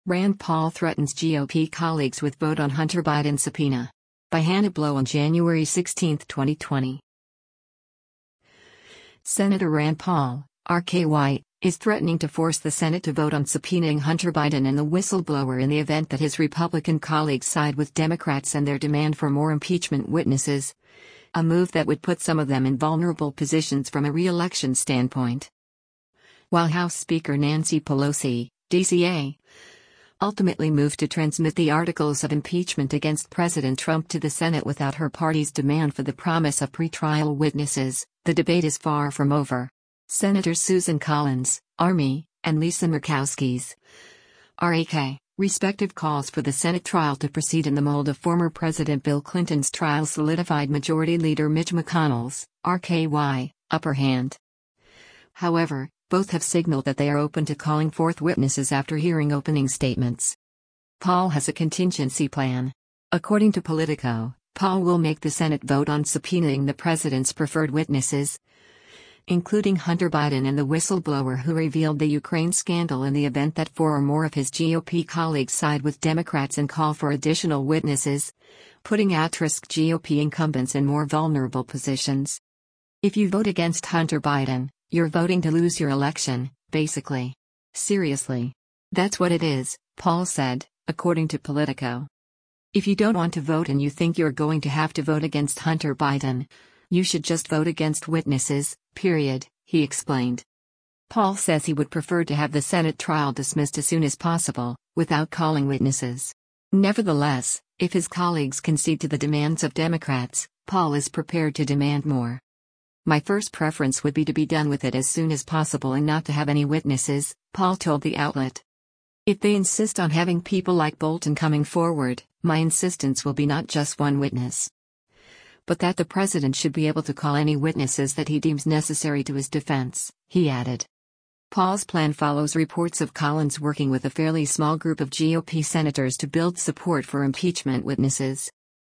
Rand Paul threatens GOP colleagues with vote on Hunter Biden subpoena. By Hannah Blow on January 16, 2020. Senator Rand Paul, RKY, is threatening to force the Senate to vote on subpoenaing Hunter Biden and the whistleblower in the event that his Republican colleagues side with Democrats and their demand for more impeachment witnesses, a move that would put some of them in vulnerable positions from a re-election standpoint. While House Speaker Nancy Pelosi, DCA, ultimately moved to transmit the articles of impeachment against President Trump to the Senate without her party's demand for the promise of pretrial witnesses, the debate is far from over. Senators Susan Collins, Army, and Lisa Murkowski's RAK, respective calls for the Senate trial to proceed in the mold of former President Bill Clinton's trial solidified Majority Leader Mitch McConnell's RKY upper hand. However, both have signaled that they are open to calling forth witnesses after hearing opening statements. Paul has a contingency plan. According to Politico, Paul will make the Senate vote on subpoenaing the president's preferred witnesses, including Hunter Biden and the whistleblower who revealed the Ukraine scandal, in the event that 4 or more of his GOP colleagues side with Democrats and call for additional witnesses, putting at-risk GOP incumbents in more vulnerable positions. If you vote against Hunter Biden, you're voting to lose your election, basically. Seriously. That's what it is, Paul said, according to Politico. If you don't want to vote and you think you're going to have to vote against Hunter Biden, you should just vote against witnesses, period, he explained. Paul says he would prefer to have the Senate trial dismissed as soon as possible, without calling witnesses. Nevertheless, if his colleagues concede to the demands of Democrats, Paul is prepared to demand more. My first preference would be to be done with it as soon as possible and not to have any witnesses, Paul told the outlet. If they insist on having people like Bolton coming forward, my insistence will be not just one witness, but that the president should be able to call any witnesses that he deems necessary to his defense, he added. Paul's plan follows reports of Collins working with a fairly small group of GOP senators to build support for impeachment witnesses.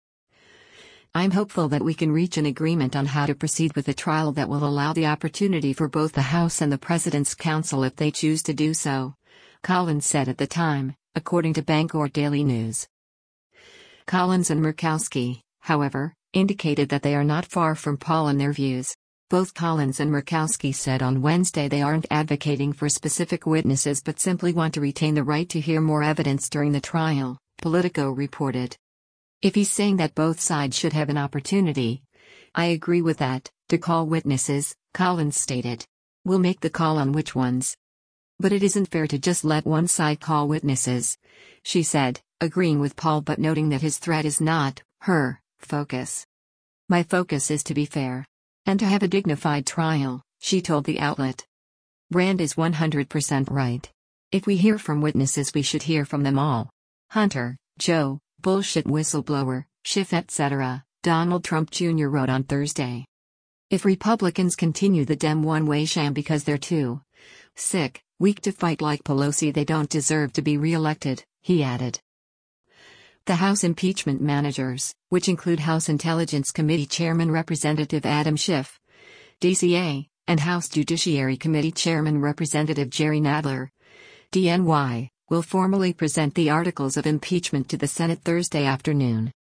I'm hopeful that we can reach an agreement on how to proceed with a trial that will allow the opportunity for both the House and the President's counsel if they choose to do so, Collins said at the time, according to Bangor Daily News. Collins and Murkowski, however, indicated that they are not far from Paul in their views. Both Collins and Murkowski said on Wednesday they aren't advocating for specific witnesses but simply want to retain the right to hear more evidence during the trial, Politico reported. If he's saying that both sides should have an opportunity, I agree with that, to call witnesses, Collins stated. We'll make the call on which ones. But it isn't fair to just let one side call witnesses, she said, agreeing with Paul but noting that his threat is not her focus. My focus is to be fair and to have a dignified trial, she told the outlet. Rand is 100% right. If we hear from witnesses, we should hear from them all. Hunter, Joe, bullshit whistleblower, Schiff, etc., Donald Trump Jr. wrote on Thursday. If Republicans continue the Dem one-way sham because they're too weak to fight like Pelosi, they don't deserve to be re-elected, he added. The House impeachment managers, which include House Intelligence Committee Chairman Representative Adam Schiff, DCA, and House Judiciary Committee Chairman Representative Jerry Nadler, DNY, will formally present the articles of impeachment to the Senate Thursday afternoon.